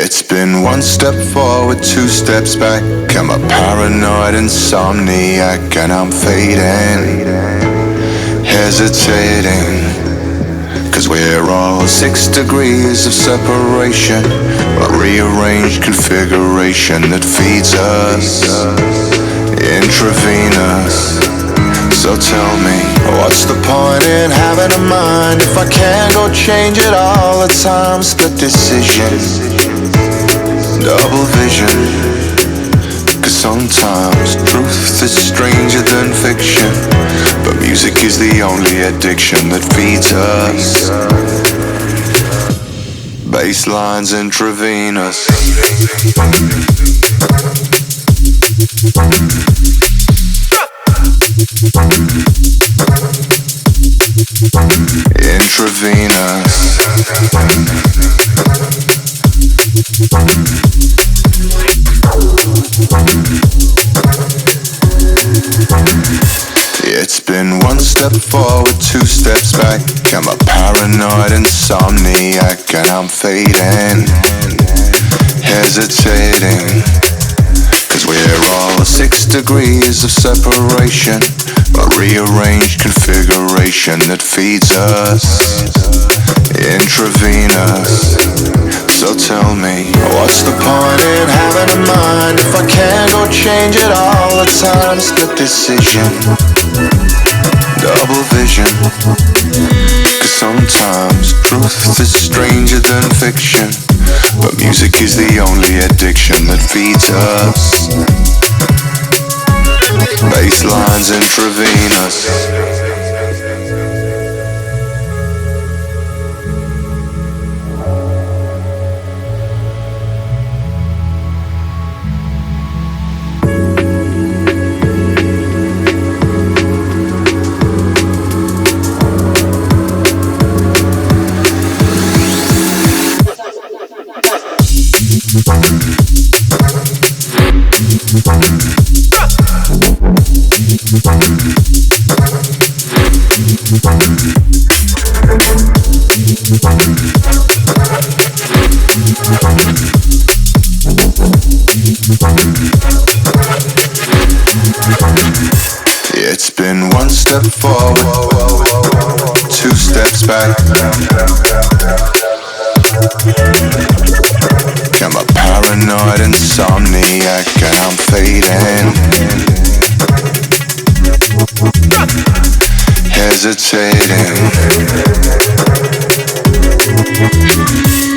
It's been one step forward, two steps back. I'm a paranoid insomniac and I'm fading, hesitating. Cause we're all 6 degrees of separation, a rearranged configuration that feeds us intravenous. So tell me, what's the point in having a mind if I can't go change it all the time? Split decision, double vision. Cause sometimes truth is stranger than fiction, but music is the only addiction that feeds us. Basslines intravenous. Intravenous. It's been one step forward, two steps back. I'm a paranoid insomniac and I'm fading, hesitating. Cause we're all 6 degrees of separation, a rearranged configuration that feeds us intravenous. So tell me, what's the point in having a mind if I can't go change it all the time? Split decision, double vision. Cause sometimes truth is stranger than fiction, but music is the only addiction that feeds us. Basslines intravenous. It's been one step forward, two steps back. I'm a paranoid insomniac and I'm fading, hesitating.